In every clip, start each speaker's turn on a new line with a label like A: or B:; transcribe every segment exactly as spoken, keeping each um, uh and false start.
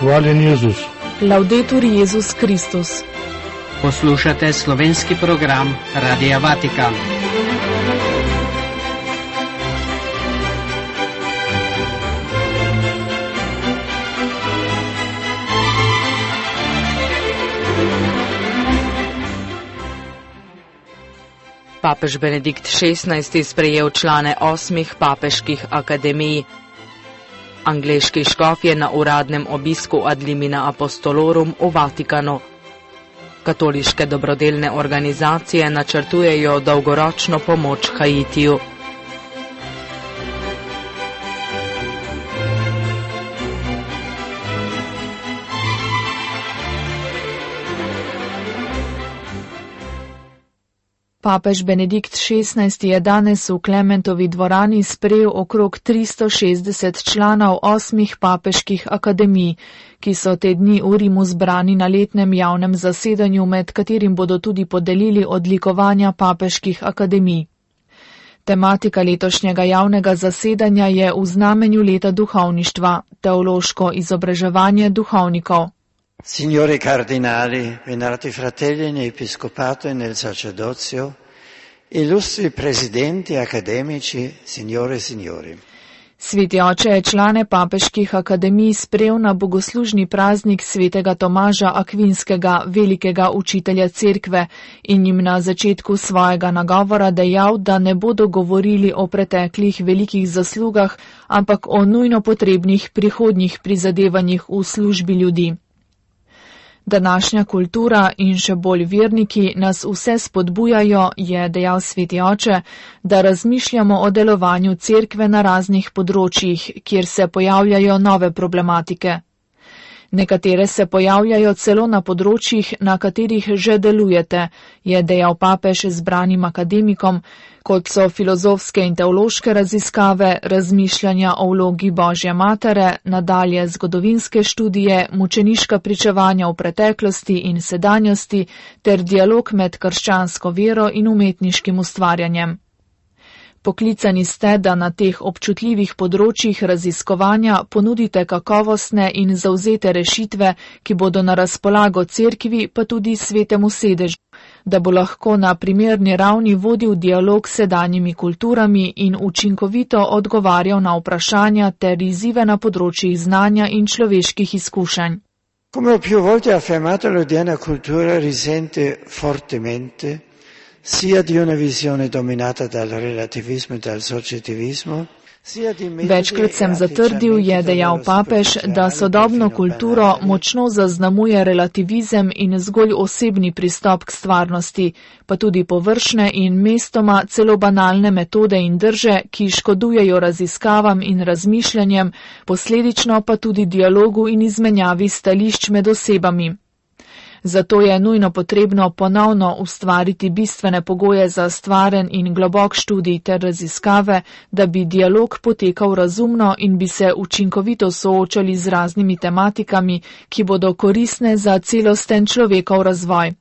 A: Hvaljen Jezus.
B: Laudetur Jezus Kristus.
C: Poslušate slovenski program Radia Vatikan. Papež Benedikt šestnajsti sprejel člane osmih papeških akademij. Angleški škof je na uradnem obisku ad limina apostolorum v Vatikanu. Katoliške dobrodelne organizacije načrtujejo dolgoročno pomoč Haitiju.
B: Papež Benedikt šestnajsti je danes v Klementovi dvorani sprejel okrog tristo šestdeset članov osmih papeških akademij, ki so te dni v Rimu zbrani na letnem javnem zasedanju, med katerim bodo tudi podelili odlikovanja papeških akademij. Tematika letošnjega javnega zasedanja je v znamenju leta duhovništva, teološko izobraževanje duhovnikov.
D: Signori cardinali, venerati fratelli nell'episcopato e nel sacerdozio, illustri presidenti accademici, signore e signori.
B: Sveti oče je člane papeških akademij sprejel na bogoslužni praznik svetega Tomaža Akvinskega, velikega učitelja cerkve, in jim na začetku svojega nagovora dejal, da ne bodo govorili o preteklih velikih zaslugah, ampak o nujno potrebnih prihodnjih prizadevanjih v službi ljudi. Današnja kultura in še bolj verniki nas vse spodbujajo, je dejal sveti oče, da razmišljamo o delovanju cerkve na raznih področjih, kjer se pojavljajo nove problematike. Nekatere se pojavljajo celo na področjih, na katerih že delujete, je dejal papež zbranim akademikom, kot so filozofske in teološke raziskave, razmišljanja o vlogi Božje matere, nadalje zgodovinske študije, mučeniška pričevanja v preteklosti in sedanjosti ter dialog med krščansko vero in umetniškim ustvarjanjem. Poklicani ste, da na teh občutljivih področjih raziskovanja ponudite kakovostne in zavzete rešitve, ki bodo na razpolago cerkvi, pa tudi svetemu sedežu, da bo lahko na primerni ravni vodil dialog s sedanjimi kulturami in učinkovito odgovarjal na vprašanja ter izzive na področjih znanja in človeških izkušenj.
D: Come ho più volte affermato, l'odierna cultura risente fortemente sia di una visione dominata dal relativismo e dal soggettivismo.
B: Večkrat sem zatrdil, je dejal papež, da sodobno kulturo močno zaznamuje relativizem in zgolj osebni pristop k stvarnosti, pa tudi površne in mestoma celo banalne metode in drže, ki škodujejo raziskavam in razmišljanjem, posledično pa tudi dialogu in izmenjavi stališč med osebami. Zato je nujno potrebno ponovno ustvariti bistvene pogoje za stvaren in globok študij ter raziskave, da bi dialog potekal razumno in bi se učinkovito soočali z raznimi tematikami, ki bodo koristne za celosten človekov razvoj.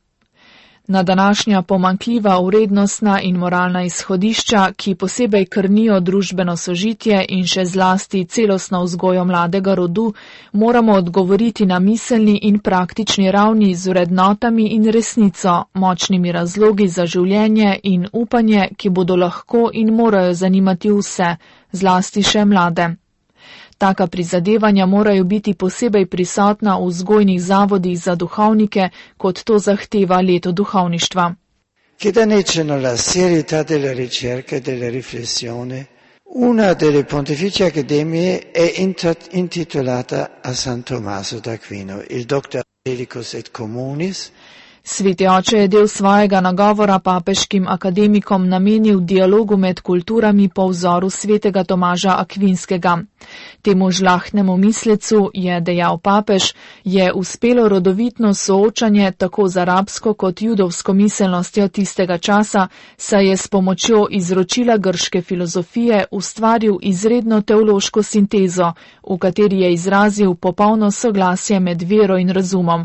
B: Na današnja pomanjkljiva vrednostna in moralna izhodišča, ki posebej krnijo družbeno sožitje in še zlasti celostno vzgojo mladega rodu, moramo odgovoriti na miselni in praktični ravni z vrednotami in resnico, močnimi razlogi za življenje in upanje, ki bodo lahko in morajo zanimati vse, zlasti še mlade. Taka prizadevanja morajo biti posebej prisotna v vzgojnih zavodih za duhovnike, kot to zahteva leto duhovništva.
D: Che danneggiano la serietà della ricerca e della riflessione, una delle pontificie accademie è intitolata a San Tommaso d'Aquino, il Doctor Angelicus et Communis.
B: Sveti oče je del svojega nagovora papeškim akademikom namenil dialogu med kulturami po vzoru svetega Tomaža Akvinskega. Temu žlahtnemu mislecu, je dejal papež, je uspelo rodovitno soočanje tako z arabsko kot judovsko miselnostjo tistega časa, saj je s pomočjo izročila grške filozofije ustvaril izredno teološko sintezo, v kateri je izrazil popolno soglasje med vero in razumom.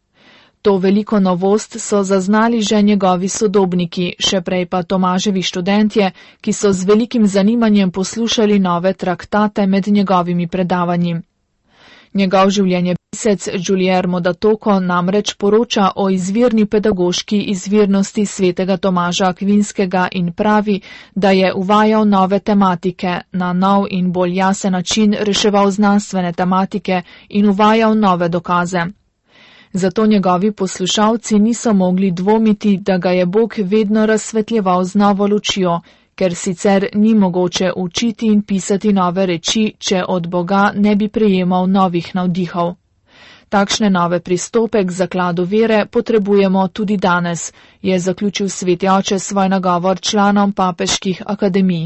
B: To veliko novost so zaznali že njegovi sodobniki, še prej pa Tomaževi študentje, ki so z velikim zanimanjem poslušali nove traktate med njegovimi predavanji. Njegov življenjepisec Guillermo da Tocco namreč poroča o izvirni pedagoški izvirnosti svetega Tomaža Akvinskega in pravi, da je uvajal nove tematike, na nov in bolj jasen način reševal znanstvene tematike in uvajal nove dokaze. Zato njegovi poslušalci niso mogli dvomiti, da ga je Bog vedno razsvetljeval z novo lučjo, ker sicer ni mogoče učiti in pisati nove reči, če od Boga ne bi prejemal novih navdihov. Takšne nove pristope k zakladu vere potrebujemo tudi danes, je zaključil sveti oče svoj nagovor članom papeških akademij.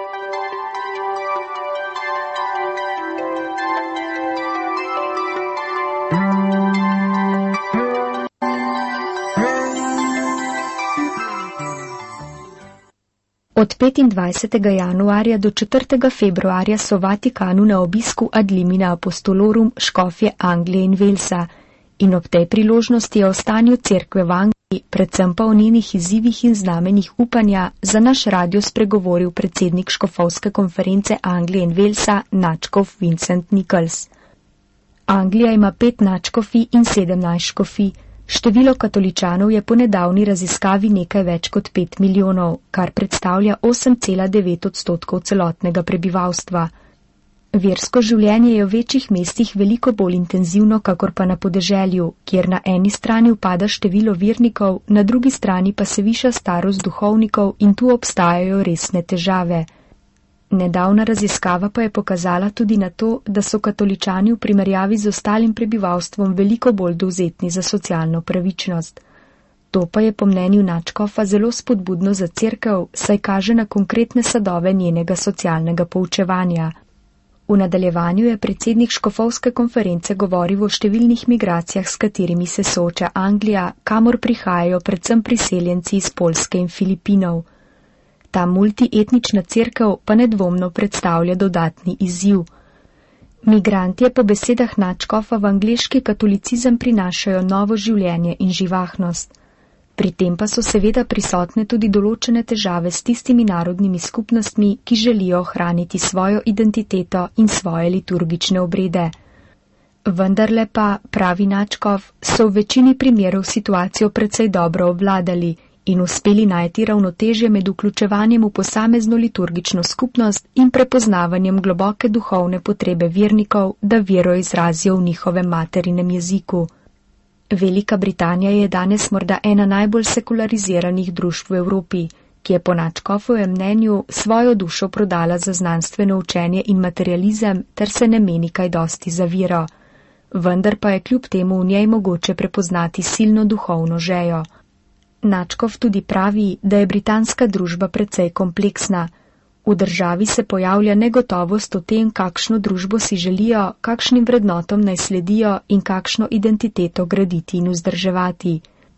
A: Od petindvajsetega januarja do četrtega februarja so v Vatikanu na obisku ad limina apostolorum škofje Anglije in Walesa in ob tej priložnosti je o stanju cerkve v Angliji, predvsem pa o njenih izzivih in znamenjih upanja, za naš radio spregovoril predsednik škofovske konference Anglije in Walesa, nadškof Vincent Nichols. Anglija ima pet nadškofij in sedemnajst škofij. Število katoličanov je po nedavni raziskavi nekaj več kot pet milijonov, kar predstavlja osem cela devet odstotkov celotnega prebivalstva. Versko življenje je v večjih mestih veliko bolj intenzivno, kakor pa na podeželju, kjer na eni strani upada število vernikov, na drugi strani pa se viša starost duhovnikov in tu obstajajo resne težave. Nedavna raziskava pa je pokazala tudi na to, da so katoličani v primerjavi z ostalim prebivalstvom veliko bolj dovzetni za socialno pravičnost. To pa je po mnenju nadškofa zelo spodbudno za cerkev, saj kaže na konkretne sadove njenega socialnega poučevanja. V nadaljevanju je predsednik škofovske konference govoril o številnih migracijah, s katerimi se sooča Anglija, kamor prihajajo predvsem priseljenci iz Poljske in Filipinov. Ta multietnična cerkev pa nedvomno predstavlja dodatni izziv. Migranti po besedah nadškofa v angleški katolicizem prinašajo novo življenje in živahnost. Pri tem pa so seveda prisotne tudi določene težave s tistimi narodnimi skupnostmi, ki želijo ohraniti svojo identiteto in svoje liturgične obrede. Vendarle pa, pravi nadškof, so v večini primerov situacijo precej dobro obvladali in uspeli najti ravnotežje med vključevanjem v posamezno liturgično skupnost in prepoznavanjem globoke duhovne potrebe vernikov, da vero izrazijo v njihovem materinem jeziku. Velika Britanija je danes morda ena najbolj sekulariziranih družb v Evropi, ki je po nadškofovem mnenju svojo dušo prodala za znanstveno učenje in materializem ter se ne meni kaj dosti za vero. Vendar pa je kljub temu v njej mogoče prepoznati silno duhovno žejo. Nadškof tudi pravi, da je britanska družba precej kompleksna. V državi se pojavlja negotovost o tem, kakšno družbo si želijo, kakšnim vrednotom naj sledijo in kakšno identiteto graditi in vzdrževati.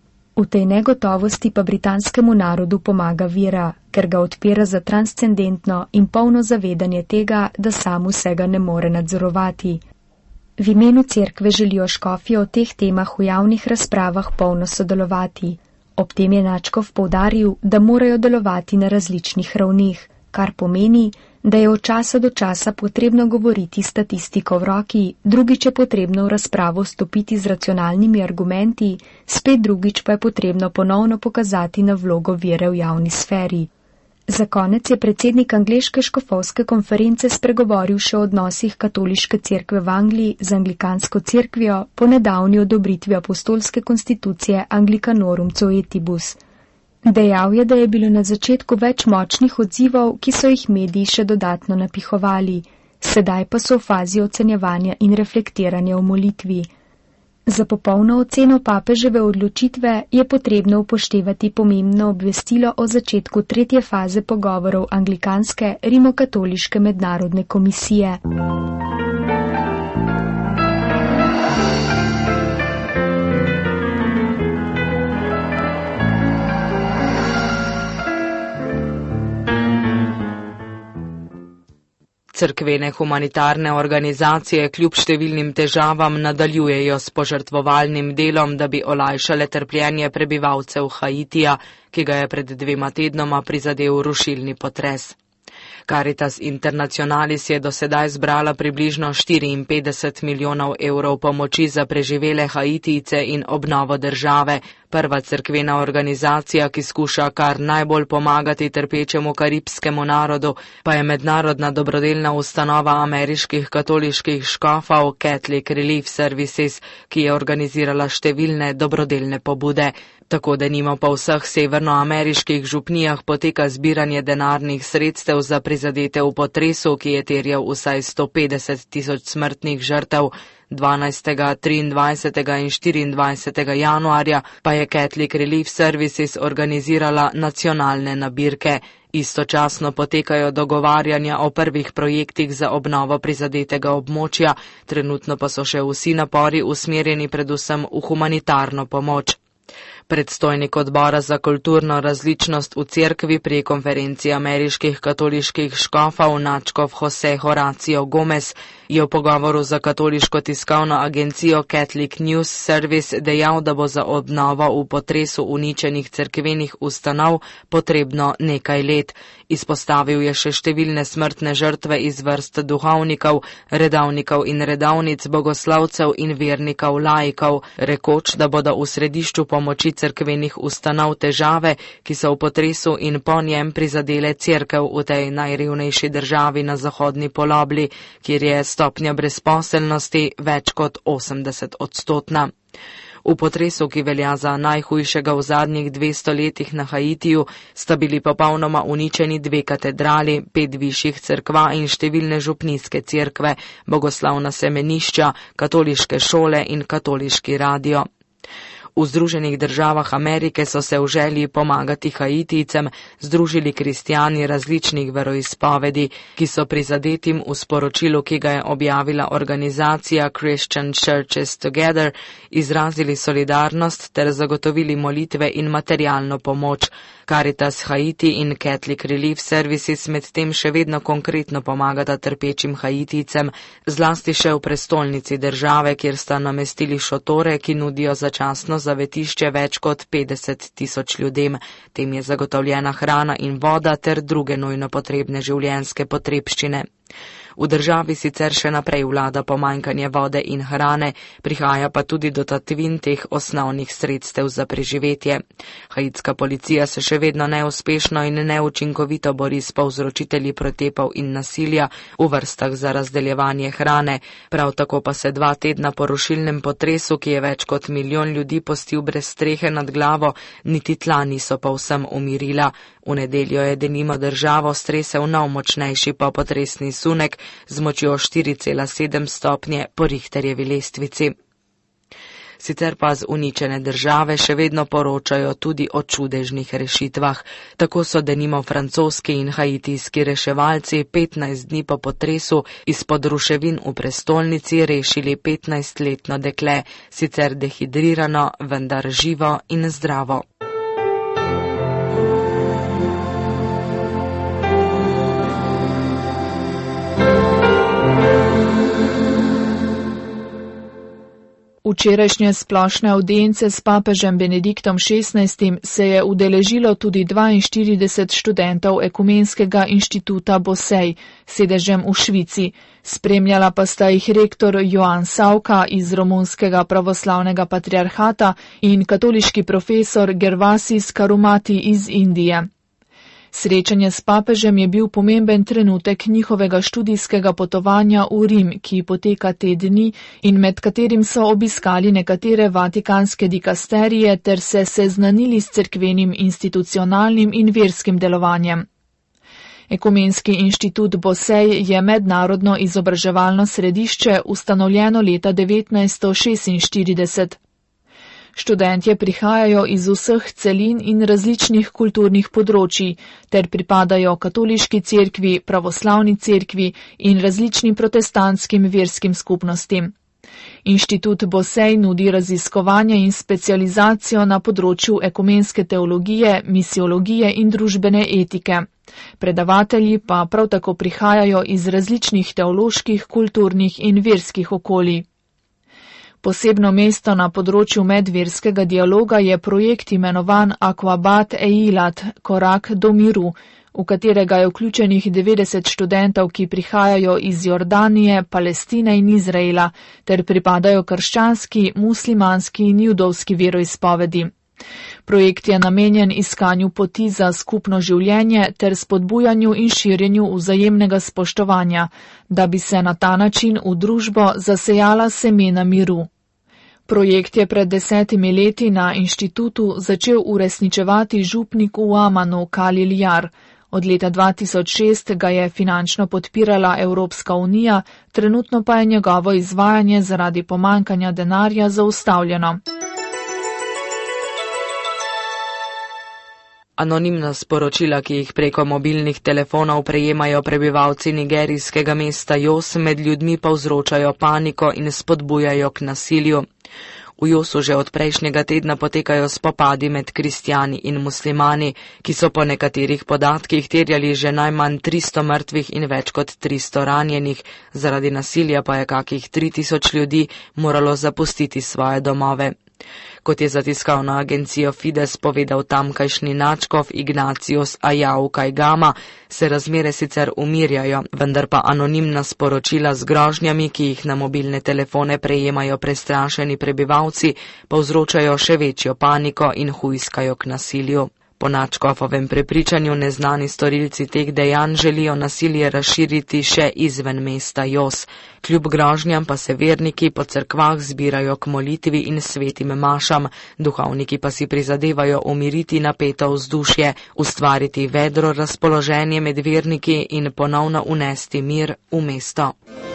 A: V tej negotovosti pa britanskemu narodu pomaga vera, ker ga odpira za transcendentno in polno zavedanje tega, da sam vsega ne more nadzorovati. V imenu cerkve želijo škofje o teh temah v javnih razpravah polno sodelovati. Ob tem je nadškof poudaril, da morajo delovati na različnih ravneh, kar pomeni, da je od časa do časa potrebno govoriti statistiko v roki, drugič je potrebno v razpravo stopiti z racionalnimi argumenti, spet drugič pa je potrebno ponovno pokazati na vlogo vere v javni sferi. Za konec je predsednik angleške škofovske konference spregovoril še o odnosih katoliške cerkve v Angliji z anglikansko cerkvijo po nedavni odobritvi apostolske konstitucije Anglicanorum Coetibus. Dejal je, da je bilo na začetku več močnih odzivov, ki so jih mediji še dodatno napihovali, sedaj pa so v fazi ocenjevanja in reflektiranja v molitvi. Za popolno oceno papeževe odločitve je potrebno upoštevati pomembno obvestilo o začetku tretje faze pogovorov anglikanske rimokatoliške mednarodne komisije.
C: Cerkvene humanitarne organizacije kljub številnim težavam nadaljujejo s požrtvovalnim delom, da bi olajšale trpljenje prebivalcev Haitija, ki ga je pred dvema tednoma prizadel rušilni potres. Caritas Internationalis je do sedaj zbrala približno štiriinpetdeset milijonov evrov pomoči za preživele Haitijce in obnovo države. Prva cerkvena organizacija, ki skuša kar najbolj pomagati trpečemu karibskemu narodu, pa je mednarodna dobrodelna ustanova ameriških katoliških škofov Catholic Relief Services, ki je organizirala številne dobrodelne pobude. Tako denimo po vseh severnoameriških župnijah poteka zbiranje denarnih sredstev za prizadete v potresu, ki je terjal vsaj sto petdeset tisoč smrtnih žrtev. dvanajstega, triindvajsetega in štiriindvajsetega januarja pa je Catholic Relief Services organizirala nacionalne nabirke. Istočasno potekajo dogovarjanja o prvih projektih za obnovo prizadetega območja, trenutno pa so še vsi napori usmerjeni predvsem v humanitarno pomoč. Predstojnik odbora za kulturno različnost v cerkvi pri konferenci ameriških katoliških škofov nadškof Jose Horacio Gomez je v pogovoru za katoliško tiskovno agencijo Catholic News Service dejal, da bo za obnovo v potresu uničenih cerkvenih ustanov potrebno nekaj let. Izpostavil je še številne smrtne žrtve iz vrst duhovnikov, redavnikov in redavnic, bogoslavcev in vernikov laikov, rekoč, da bodo v središču pomoči cerkvenih ustanov težave, ki so v potresu in po njem prizadele cerkev v tej najrevnejši državi na zahodni polobli, kjer je stopnja brezposelnosti več kot osemdeset odstotna. V potresu, ki velja za najhujšega v zadnjih dvesto letih na Haitiju, sta bili popolnoma uničeni dve katedrali, pet višjih cerkva in številne župnijske cerkve, bogoslavna semenišča, katoliške šole in katoliški radio. V Združenih državah Amerike so se v želji pomagati Haitijcem združili kristjani različnih veroizpovedi, ki so prizadetim v sporočilu, ki ga je objavila organizacija Christian Churches Together, izrazili solidarnost ter zagotovili molitve in materialno pomoč. Caritas Haiti in Catholic Relief Services medtem še vedno konkretno pomagata trpečim Haitijcem, zlasti še v prestolnici države, kjer sta namestili šotore, ki nudijo začasno zavetišče več kot petdeset tisoč ljudem. Tem je zagotovljena hrana in voda ter druge nujno potrebne življenjske potrebščine. V državi sicer še naprej vlada pomanjkanje vode in hrane, prihaja pa tudi do tatvin teh osnovnih sredstev za preživetje. Haitska policija se še vedno neuspešno in neučinkovito bori s povzročitelji pretepov in nasilja v vrstah za razdeljevanje hrane. Prav tako pa se dva tedna po rušilnem potresu, ki je več kot milijon ljudi pustil brez strehe nad glavo, niti tla niso povsem umirila. V nedeljo je denimo državo stresel nov močnejši popotresni sunek z močjo štiri cela sedem stopnje po Richterjevi lestvici. Sicer pa z uničene države še vedno poročajo tudi o čudežnih rešitvah. Tako so denimo francoski in haitijski reševalci petnajst dni po potresu izpod ruševin v prestolnici rešili petnajstletno dekle, sicer dehidrirano, vendar živo in zdravo.
B: Včerajšnje splošne avdience s papežem Benediktom šestnajstim se je udeležilo tudi dvainštirideset študentov Ekumenskega inštituta Bosej, sedežem v Švici. Spremljala pa sta jih rektor Joan Sauka iz Romunskega pravoslavnega patriarhata in katoliški profesor Gervasis Karumati iz Indije. Srečanje s papežem je bil pomemben trenutek njihovega študijskega potovanja v Rim, ki poteka te dni in med katerim so obiskali nekatere vatikanske dikasterije ter se seznanili s cerkvenim institucionalnim in verskim delovanjem. Ekumenski inštitut Bosej je mednarodno izobraževalno središče, ustanovljeno leta devetnajststo šestinštirideset. Študentje prihajajo iz vseh celin in različnih kulturnih področij ter pripadajo katoliški cerkvi, pravoslavni cerkvi in različnim protestantskim verskim skupnostim. Inštitut Bosej nudi raziskovanje in specializacijo na področju ekumenske teologije, misiologije in družbene etike. Predavatelji pa prav tako prihajajo iz različnih teoloških, kulturnih in verskih okolij. Posebno mesto na področju medverskega dialoga je projekt imenovan Aquabat Eilat, korak do miru. v katerega je vključenih devetdeset študentov, ki prihajajo iz Jordanije, Palestine in Izraela, ter pripadajo krščanski, muslimanski in judovski veroizpovedi. Projekt je namenjen iskanju poti za skupno življenje ter spodbujanju in širjenju vzajemnega spoštovanja, da bi se na ta način v družbo zasejala semena miru. Projekt je pred desetimi leti na inštitutu začel uresničevati župnik v Amanu Khalil Jar. Od leta dva tisoč šest ga je finančno podpirala Evropska unija, trenutno pa je njegovo izvajanje zaradi pomankanja denarja zaustavljeno.
C: Anonimna sporočila, ki jih preko mobilnih telefonov prejemajo prebivalci nigerijskega mesta Jos, med ljudmi povzročajo paniko in spodbujajo k nasilju. V Josu že od prejšnjega tedna potekajo spopadi med kristjani in muslimani, ki so po nekaterih podatkih terjali že najmanj tristo mrtvih in več kot tristo ranjenih, zaradi nasilja pa je kakih tri tisoč ljudi moralo zapustiti svoje domove. Kot je za tiskovno agencijo Fides povedal tamkajšnji nadškof Ignacius Ayau Kaigama, se razmere sicer umirjajo, vendar pa anonimna sporočila z grožnjami, ki jih na mobilne telefone prejemajo prestrašeni prebivalci, povzročajo še večjo paniko in hujskajo k nasilju. Po nadškofovem prepričanju neznani storilci teh dejanj želijo nasilje razširiti še izven mesta Jos. Kljub grožnjam pa se verniki po cerkvah zbirajo k molitvi in svetim mašam, duhovniki pa si prizadevajo umiriti napeto vzdušje, ustvariti vedro razpoloženje med verniki in ponovno unesti mir v mesto.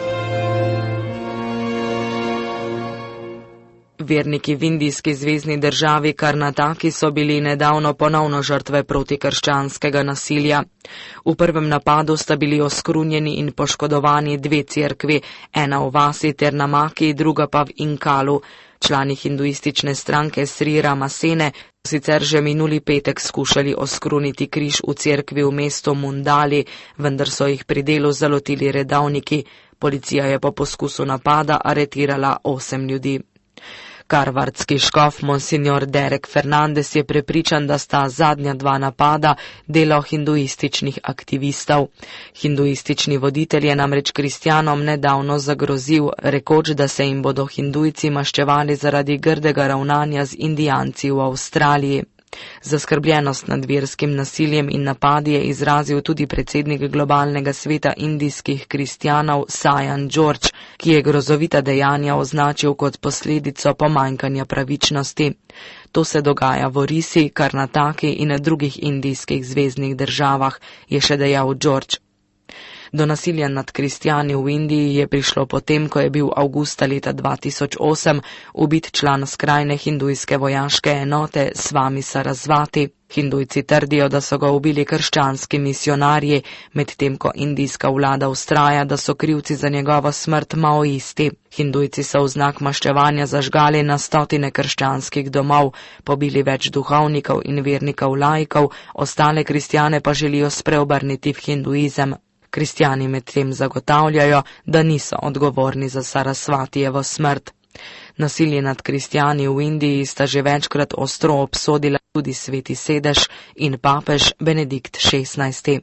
C: Verniki v indijski zvezni državi Karnataki so bili nedavno ponovno žrtve protikrščanskega nasilja. V prvem napadu sta bili oskrunjeni in poškodovani dve cerkvi, ena v vasi Ternamaki, druga pa v Inkalu. Člani hinduistične stranke Sri Ramasene sicer že minuli petek skušali oskruniti križ v cerkvi v mestu Mundali, vendar so jih pri delu zalotili redavniki. Policija je po poskusu napada aretirala osem ljudi. Karvardski škof monsignor Derek Fernandez je prepričan, da sta zadnja dva napada delo hinduističnih aktivistov. Hinduistični voditelj je namreč kristjanom nedavno zagrozil, rekoč, da se jim bodo hindujci maščevali zaradi grdega ravnanja z indijanci v Avstraliji. Zaskrbljenost nad verskim nasiljem in napadi je izrazil tudi predsednik globalnega sveta indijskih kristjanov Sajan George, ki je grozovita dejanja označil kot posledico pomanjkanja pravičnosti. To se dogaja v Orisi, Karnataki in drugih indijskih zveznih državah, je še dejal George. Do nasilja nad kristjani v Indiji je prišlo potem, ko je bil avgusta leta dva tisoč osem ubit član skrajne hindujske vojaške enote Swami Sarasvati. Hindujci trdijo, da so ga ubili krščanski misionarji, medtem ko indijska vlada vztraja, da so krivci za njegovo smrt maoisti. Hindujci so v znak maščevanja zažgali na stotine krščanskih domov, pobili več duhovnikov in vernikov laikov, ostale kristjane pa želijo spreobrniti v hinduizem. Kristjani medtem zagotavljajo, da niso odgovorni za Sarasvatijevo smrt. Nasilje nad kristjani v Indiji sta že večkrat ostro obsodila tudi sveti sedež in papež Benedikt šestnajsti.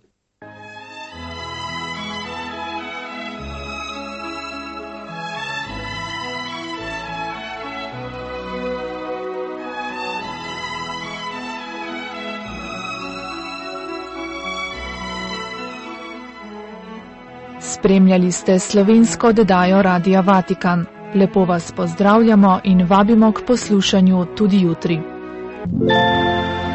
B: Spremljali ste slovensko oddajo Radia Vatikan. Lepo vas pozdravljamo in vabimo k poslušanju tudi jutri.